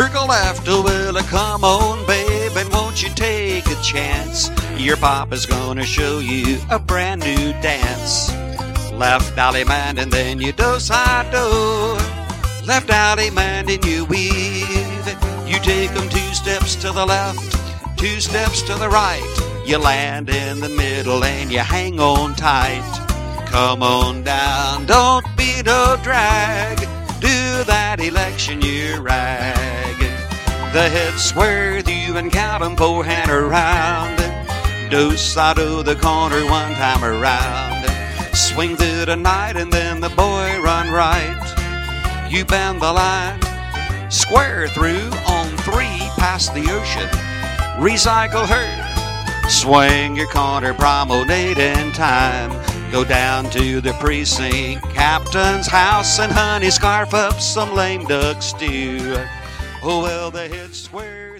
Circle left, oh well, come on, babe, and won't you take a chance? Your papa's gonna show you a brand new dance. Left alley man, and then you do-side-do. Left alley man, and you weave. You take 'em 2 steps to the left, 2 steps to the right. You land in the middle and you hang on tight. Come on down, don't be no drag. Do that election year rag. The head square you and count 'em forehand around. Do side of the corner 1 time around. Swing through the night and then the boy run right. You bend the line, square through on 3 past the ocean. Recycle her. Swing your corner, promenade in time. Go down to the precinct captain's house and honey scarf up some lame duck stew. Oh well, the head square.